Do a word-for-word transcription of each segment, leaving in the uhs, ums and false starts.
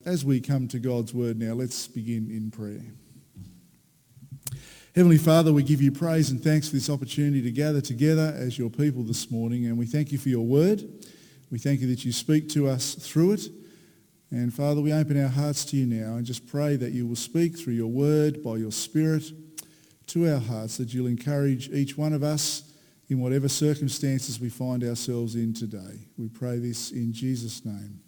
as we come to God's word now, let's begin in prayer. Heavenly Father, we give you praise and thanks for this opportunity to gather together as your people this morning, and we thank you for your word. We thank you that you speak to us through it. And Father, we open our hearts to you now and just pray that you will speak through your word by your Spirit to our hearts, that you'll encourage each one of us in whatever circumstances we find ourselves in today. We pray this in Jesus' name.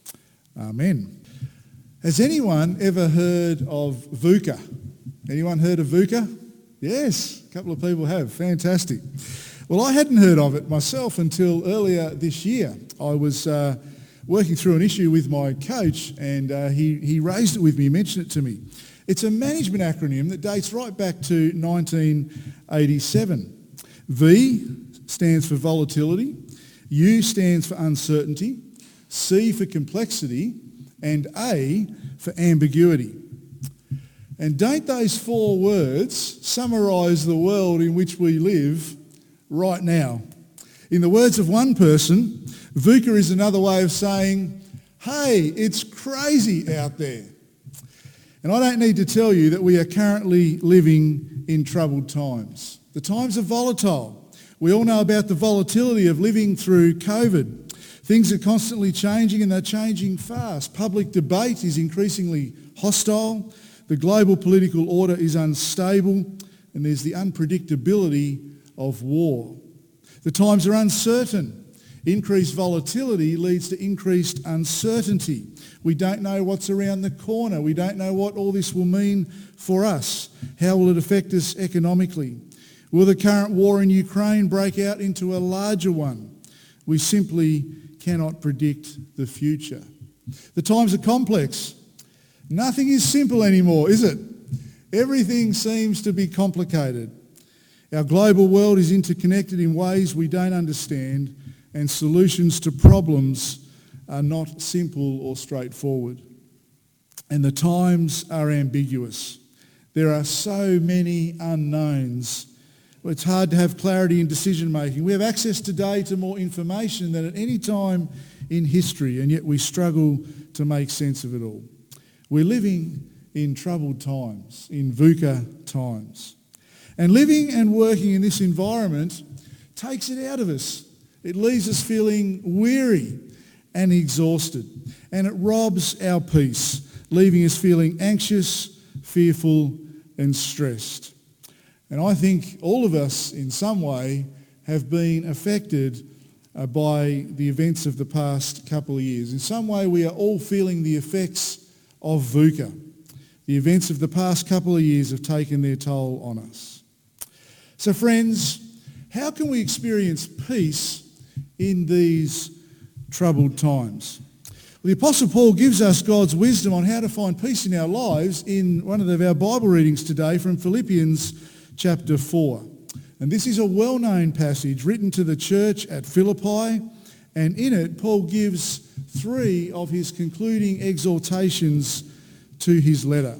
Amen. Has anyone ever heard of VUCA? Anyone heard of VUCA? Yes, a couple of people have. Fantastic. Well, I hadn't heard of it myself until earlier this year. I was uh, working through an issue with my coach, and uh, he, he raised it with me, mentioned it to me. It's a management acronym that dates right back to nineteen eighty-seven. V stands for volatility, U stands for uncertainty, C for complexity, and A for ambiguity. And don't those four words summarise the world in which we live right now? In the words of one person, VUCA is another way of saying, hey, it's crazy out there. And I don't need to tell you that we are currently living in troubled times. The times are volatile. We all know about the volatility of living through COVID. Things are constantly changing, and they're changing fast. Public debate is increasingly hostile. The global political order is unstable, and there's the unpredictability of war. The times are uncertain. Increased volatility leads to increased uncertainty. We don't know what's around the corner. We don't know what all this will mean for us. How will it affect us economically? Will the current war in Ukraine break out into a larger one? We simply cannot predict the future. The times are complex. Nothing is simple anymore, is it? Everything seems to be complicated. Our global world is interconnected in ways we don't understand, and solutions to problems are not simple or straightforward. And the times are ambiguous. There are so many unknowns. It's hard to have clarity in decision making. We have access today to more information than at any time in history, and yet we struggle to make sense of it all. We're living in troubled times, in VUCA times. And living and working in this environment takes it out of us. It leaves us feeling weary and exhausted, and it robs our peace, leaving us feeling anxious, fearful, and stressed. And I think all of us in some way have been affected uh, by the events of the past couple of years. In some way we are all feeling the effects of VUCA. The events of the past couple of years have taken their toll on us. So friends, how can we experience peace in these troubled times? Well, the Apostle Paul gives us God's wisdom on how to find peace in our lives in one of our Bible readings today from Philippians chapter four. And this is a well-known passage written to the church at Philippi, and in it Paul gives three of his concluding exhortations to his letter.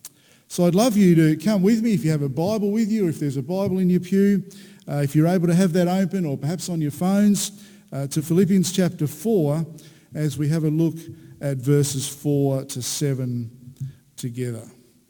So I'd love you to come with me if you have a Bible with you, if there's a Bible in your pew, uh, if you're able to have that open, or perhaps on your phones, uh, to Philippians chapter four, as we have a look at verses four to seven together.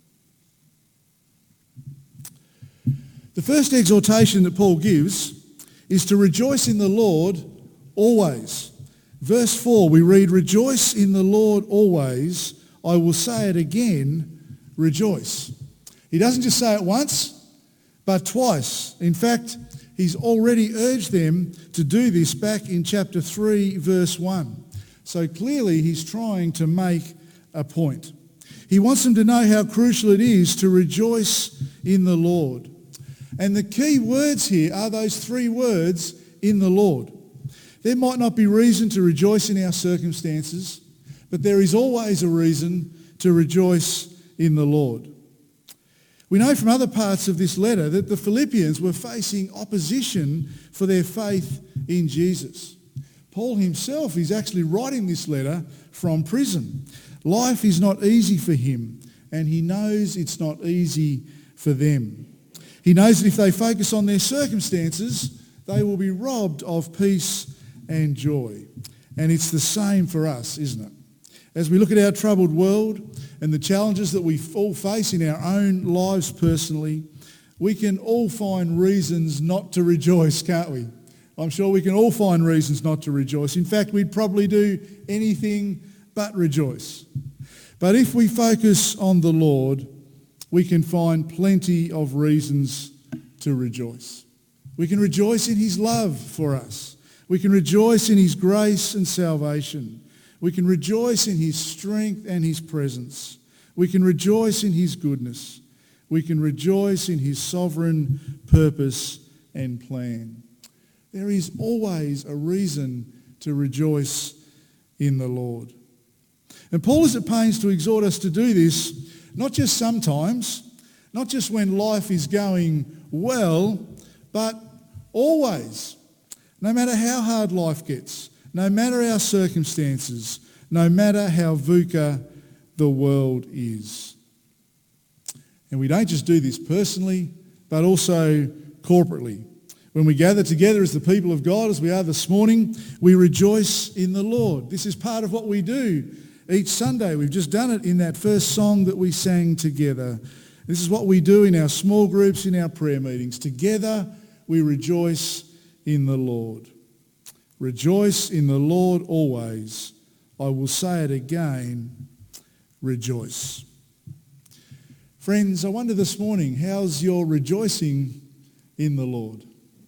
The first exhortation that Paul gives is to rejoice in the Lord always. Verse four, we read, "Rejoice in the Lord always. I will say it again, rejoice." He doesn't just say it once, but twice. In fact, he's already urged them to do this back in chapter three, verse one. So clearly he's trying to make a point. He wants them to know how crucial it is to rejoice in the Lord. And the key words here are those three words, in the Lord. There might not be reason to rejoice in our circumstances, but there is always a reason to rejoice in the Lord. We know from other parts of this letter that the Philippians were facing opposition for their faith in Jesus. Paul himself is actually writing this letter from prison. Life is not easy for him, and he knows it's not easy for them. He knows that if they focus on their circumstances, they will be robbed of peace and joy. And it's the same for us, isn't it? As we look at our troubled world and the challenges that we all face in our own lives personally, we can all find reasons not to rejoice, can't we? I'm sure we can all find reasons not to rejoice. In fact, we'd probably do anything but rejoice. But if we focus on the Lord, we can find plenty of reasons to rejoice. We can rejoice in his love for us. We can rejoice in his grace and salvation. We can rejoice in his strength and his presence. We can rejoice in his goodness. We can rejoice in his sovereign purpose and plan. There is always a reason to rejoice in the Lord. And Paul is at pains to exhort us to do this, not just sometimes, not just when life is going well, but always. No matter how hard life gets, no matter our circumstances, no matter how VUCA the world is. And we don't just do this personally, but also corporately. When we gather together as the people of God, as we are this morning, we rejoice in the Lord. This is part of what we do each Sunday. We've just done it in that first song that we sang together. This is what we do in our small groups, in our prayer meetings. Together we rejoice in the Lord. Rejoice in the Lord always. I will say it again, rejoice. Friends, I wonder this morning, how's your rejoicing in the Lord?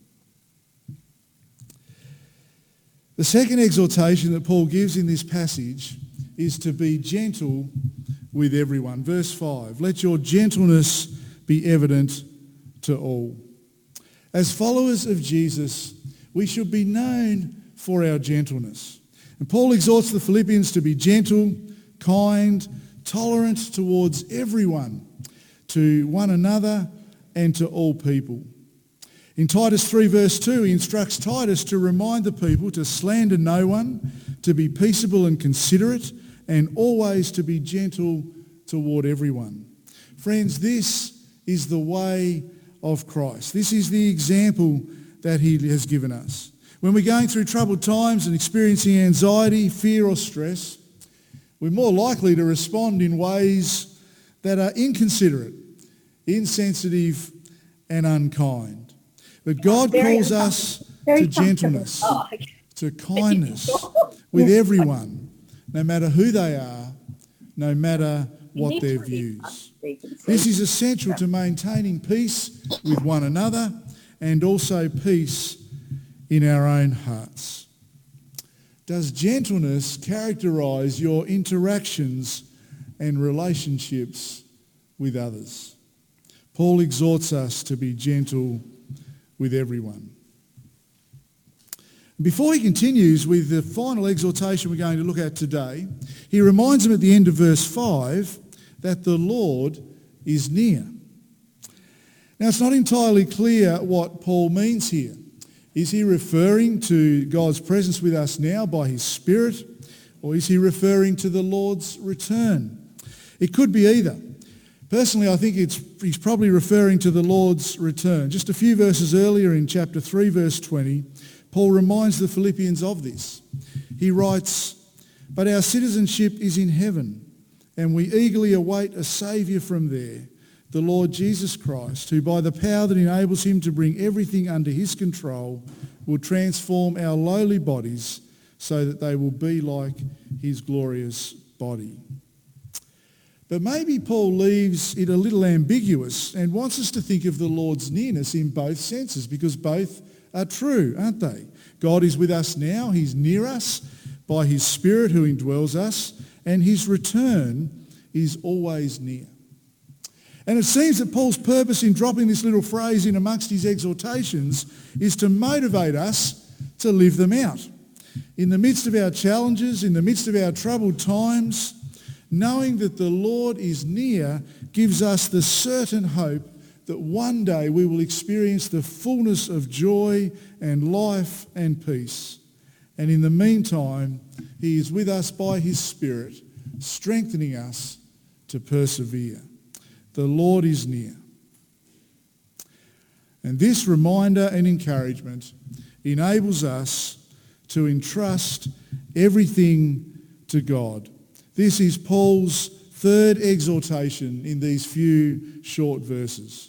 The second exhortation that Paul gives in this passage is to be gentle with everyone. Verse five, let your gentleness be evident to all. As followers of Jesus, we should be known for our gentleness. And Paul exhorts the Philippians to be gentle, kind, tolerant towards everyone, to one another and to all people. In Titus three verse two, he instructs Titus to remind the people to slander no one, to be peaceable and considerate, and always to be gentle toward everyone. Friends, this is the way of Christ. This is the example that he has given us. When we're going through troubled times and experiencing anxiety, fear or stress, we're more likely to respond in ways that are inconsiderate, insensitive and unkind. But God very calls us to gentleness, oh, okay. to kindness with everyone, no matter who they are, no matter what their views. This is essential to maintaining peace with one another and also peace in our own hearts. Does gentleness characterise your interactions and relationships with others? Paul exhorts us to be gentle with everyone. Before he continues with the final exhortation we're going to look at today, he reminds them at the end of verse five that the Lord is near. Now, it's not entirely clear what Paul means here. Is he referring to God's presence with us now by his Spirit, or is he referring to the Lord's return? It could be either. Personally, I think it's, he's probably referring to the Lord's return. Just a few verses earlier in chapter three, verse twenty, Paul reminds the Philippians of this. He writes, "But our citizenship is in heaven, and we eagerly await a Saviour from there, the Lord Jesus Christ, who by the power that enables him to bring everything under his control will transform our lowly bodies so that they will be like his glorious body." But maybe Paul leaves it a little ambiguous and wants us to think of the Lord's nearness in both senses, because both are true, aren't they? God is with us now. He's near us by his Spirit who indwells us, and his return is always near. And it seems that Paul's purpose in dropping this little phrase in amongst his exhortations is to motivate us to live them out. In the midst of our challenges, in the midst of our troubled times, knowing that the Lord is near gives us the certain hope that one day we will experience the fullness of joy and life and peace. And in the meantime, he is with us by his Spirit, strengthening us to persevere. The Lord is near. And this reminder and encouragement enables us to entrust everything to God, This is Paul's third exhortation in these few short verses.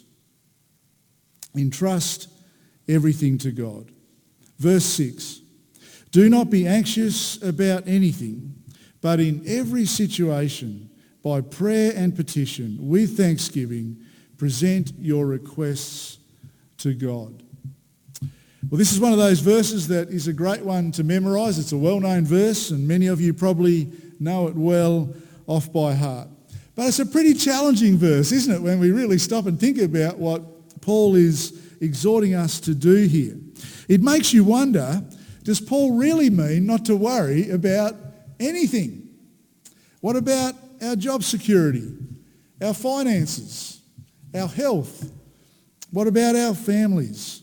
Entrust everything to God. Verse six, do not be anxious about anything, but in every situation, by prayer and petition, with thanksgiving, present your requests to God. Well, this is one of those verses that is a great one to memorise. It's a well-known verse, and many of you probably know it well off by heart. But it's a pretty challenging verse, isn't it, when we really stop and think about what Paul is exhorting us to do here. It makes you wonder, does Paul really mean not to worry about anything? What about our job security, our finances, our health? What about our families?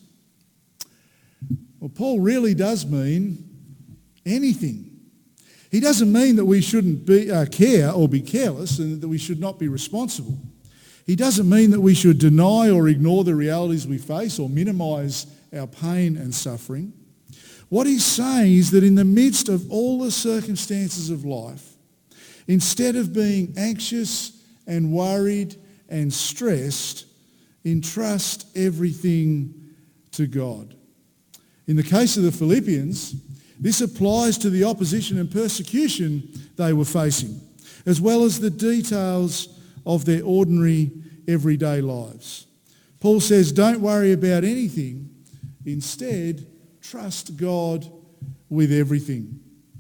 Well, Paul really does mean anything. He doesn't mean that we shouldn't be, uh, care or be careless and that we should not be responsible. He doesn't mean that we should deny or ignore the realities we face or minimise our pain and suffering. What he's saying is that in the midst of all the circumstances of life, instead of being anxious and worried and stressed, entrust everything to God. In the case of the Philippians, this applies to the opposition and persecution they were facing, as well as the details of their ordinary, everyday lives. Paul says, don't worry about anything. Instead, trust God with everything.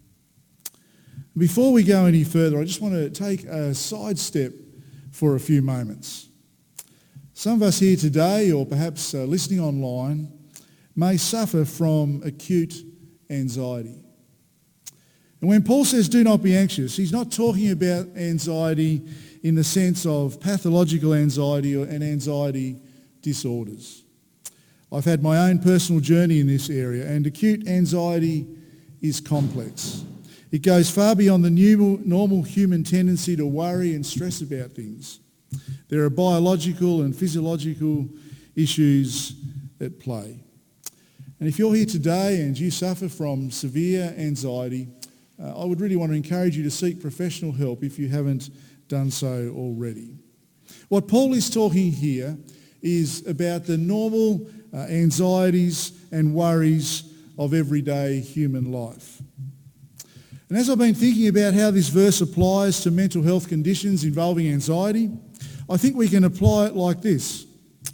Before we go any further, I just want to take a sidestep for a few moments. Some of us here today, or perhaps uh, listening online, may suffer from acute anxiety. And when Paul says do not be anxious, he's not talking about anxiety in the sense of pathological anxiety or and anxiety disorders. I've had my own personal journey in this area, and acute anxiety is complex. It goes far beyond the new, normal human tendency to worry and stress about things. There are biological and physiological issues at play. And if you're here today and you suffer from severe anxiety, uh, I would really want to encourage you to seek professional help if you haven't done so already. What Paul is talking here is about the normal uh, anxieties and worries of everyday human life. And as I've been thinking about how this verse applies to mental health conditions involving anxiety, I think we can apply it like this.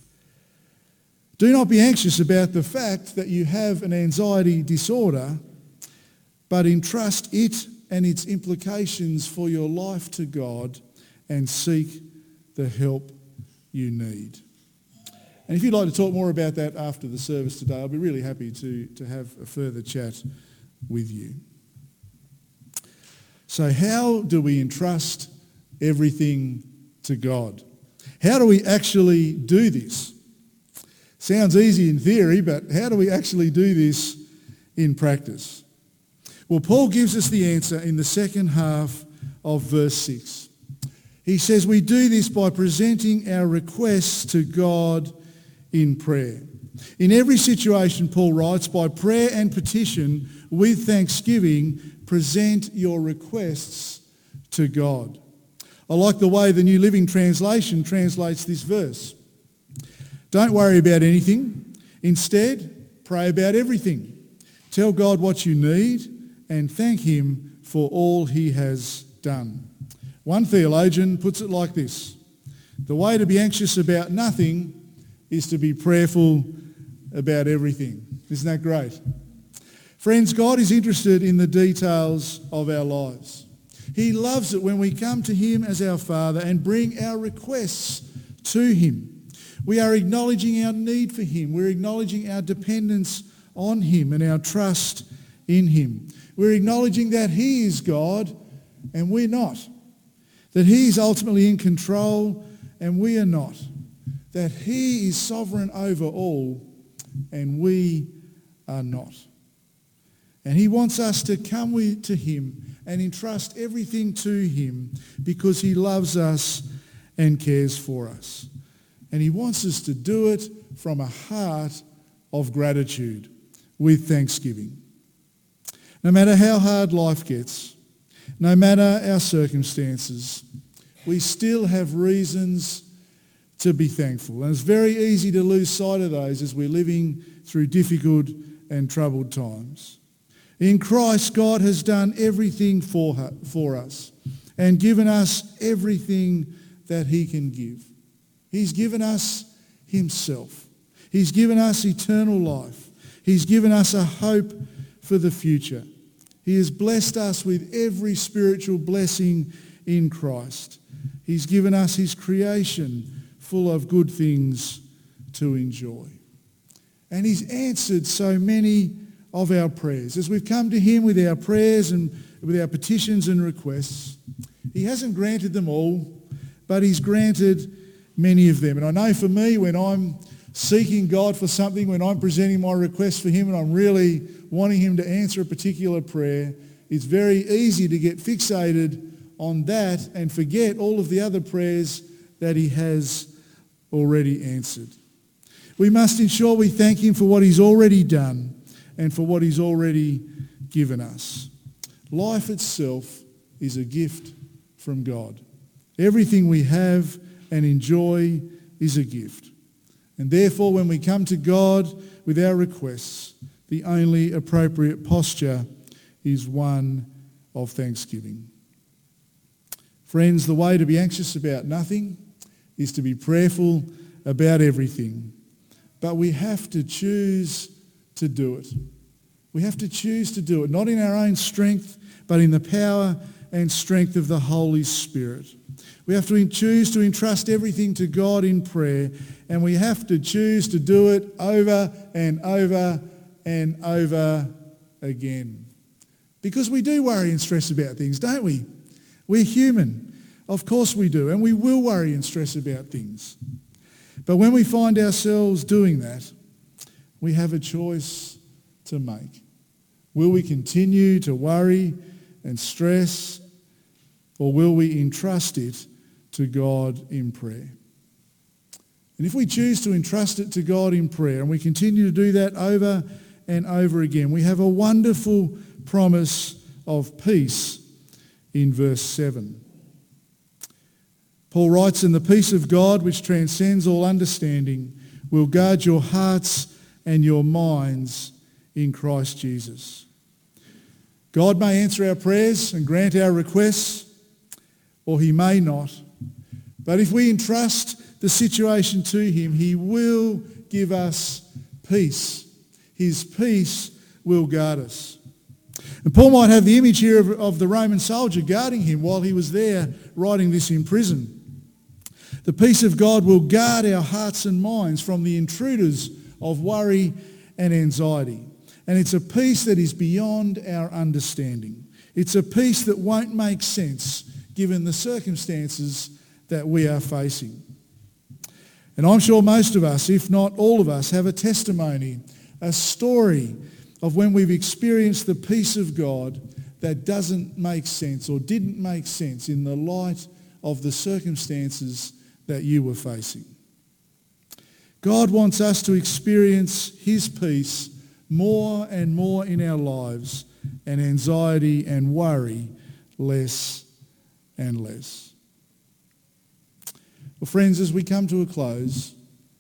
Do not be anxious about the fact that you have an anxiety disorder, but entrust it and its implications for your life to God and seek the help you need. And if you'd like to talk more about that after the service today, I'll be really happy to, to have a further chat with you. So how do we entrust everything to God? How do we actually do this? Sounds easy in theory, but how do we actually do this in practice? Well, Paul gives us the answer in the second half of verse six. He says we do this by presenting our requests to God in prayer. In every situation, Paul writes, by prayer and petition with thanksgiving, present your requests to God. I like the way the New Living Translation translates this verse. Don't worry about anything. Instead, pray about everything. Tell God what you need and thank him for all he has done. One theologian puts it like this. The way to be anxious about nothing is to be prayerful about everything. Isn't that great? Friends, God is interested in the details of our lives. He loves it when we come to him as our Father and bring our requests to him. We are acknowledging our need for him. We're acknowledging our dependence on him and our trust in him. We're acknowledging that he is God and we're not. That he is ultimately in control and we are not. That he is sovereign over all and we are not. And he wants us to come with, to him and entrust everything to him because he loves us and cares for us. And he wants us to do it from a heart of gratitude with thanksgiving. No matter how hard life gets, No matter our circumstances, we still have reasons to be thankful. And it's very easy to lose sight of those as we're living through difficult and troubled times. In Christ, God has done everything for, her, for us and given us everything that he can give. He's given us himself. He's given us eternal life. He's given us a hope for the future. He has blessed us with every spiritual blessing in Christ. He's given us his creation full of good things to enjoy. And he's answered so many of our prayers. As we've come to him with our prayers and with our petitions and requests, he hasn't granted them all, but he's granted many of them. And I know for me, when I'm seeking God for something, when I'm presenting my request for him and I'm really wanting him to answer a particular prayer, it's very easy to get fixated on that and forget all of the other prayers that he has already answered. We must ensure we thank him for what he's already done and for what he's already given us. Life itself is a gift from God. Everything we have and enjoy is a gift. And therefore, when we come to God with our requests, the only appropriate posture is one of thanksgiving. Friends, the way to be anxious about nothing is to be prayerful about everything. But we have to choose to do it. We have to choose to do it, not in our own strength, but in the power and strength of the Holy Spirit. We have to choose to entrust everything to God in prayer, and we have to choose to do it over and over and over again. Because we do worry and stress about things, don't we? We're human. Of course we do, and we will worry and stress about things. But when we find ourselves doing that, we have a choice to make. Will we continue to worry and stress, or will we entrust it to God in prayer? And if we choose to entrust it to God in prayer, and we continue to do that over and over again, we have a wonderful promise of peace in verse seven. Paul writes, "And the peace of God, which transcends all understanding, will guard your hearts and your minds in Christ Jesus." God may answer our prayers and grant our requests, or he may not. But if we entrust the situation to him, he will give us peace. His peace will guard us. And Paul might have the image here of, of the Roman soldier guarding him while he was there writing this in prison. The peace of God will guard our hearts and minds from the intruders of worry and anxiety. And it's a peace that is beyond our understanding. It's a peace that won't make sense given the circumstances that we are facing. And I'm sure most of us, if not all of us, have a testimony, a story of when we've experienced the peace of God that doesn't make sense or didn't make sense in the light of the circumstances that you were facing. God wants us to experience his peace more and more in our lives, and anxiety and worry less and less. Well, friends, as we come to a close,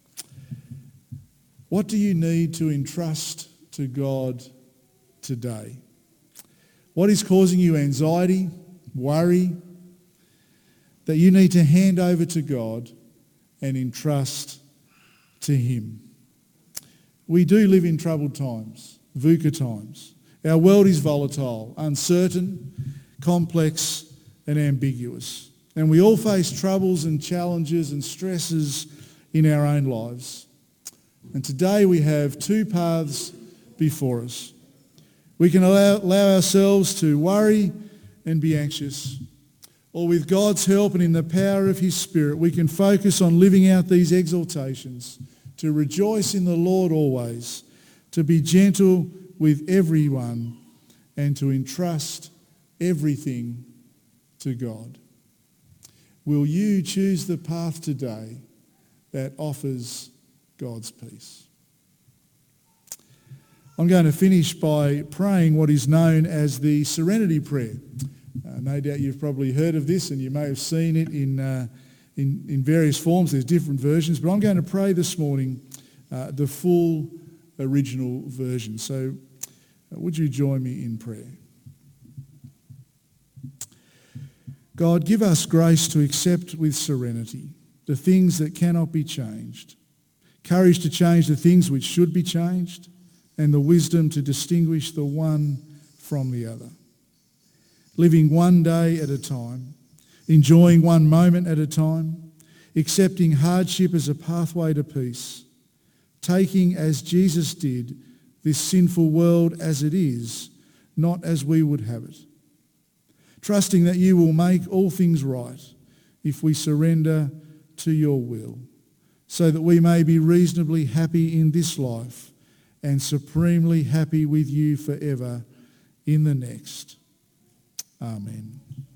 what do you need to entrust to God today? What is causing you anxiety, worry, that you need to hand over to God and entrust to him? We do live in troubled times, VUCA times. Our world is volatile, uncertain, complex and ambiguous. And we all face troubles and challenges and stresses in our own lives. And today we have two paths before us. We can allow, allow ourselves to worry and be anxious. Or with God's help and in the power of his Spirit, we can focus on living out these exaltations, to rejoice in the Lord always, to be gentle with everyone, and to entrust everything to God. Will you choose the path today that offers God's peace? I'm going to finish by praying what is known as the Serenity Prayer. Uh, no doubt you've probably heard of this and you may have seen it in, uh, in, in various forms. There's different versions, but I'm going to pray this morning uh, the full original version. So uh, would you join me in prayer? God, give us grace to accept with serenity the things that cannot be changed, courage to change the things which should be changed, and the wisdom to distinguish the one from the other. Living one day at a time, enjoying one moment at a time, accepting hardship as a pathway to peace, taking, as Jesus did, this sinful world as it is, not as we would have it. Trusting that you will make all things right if we surrender to your will, so that we may be reasonably happy in this life and supremely happy with you forever in the next. Amen.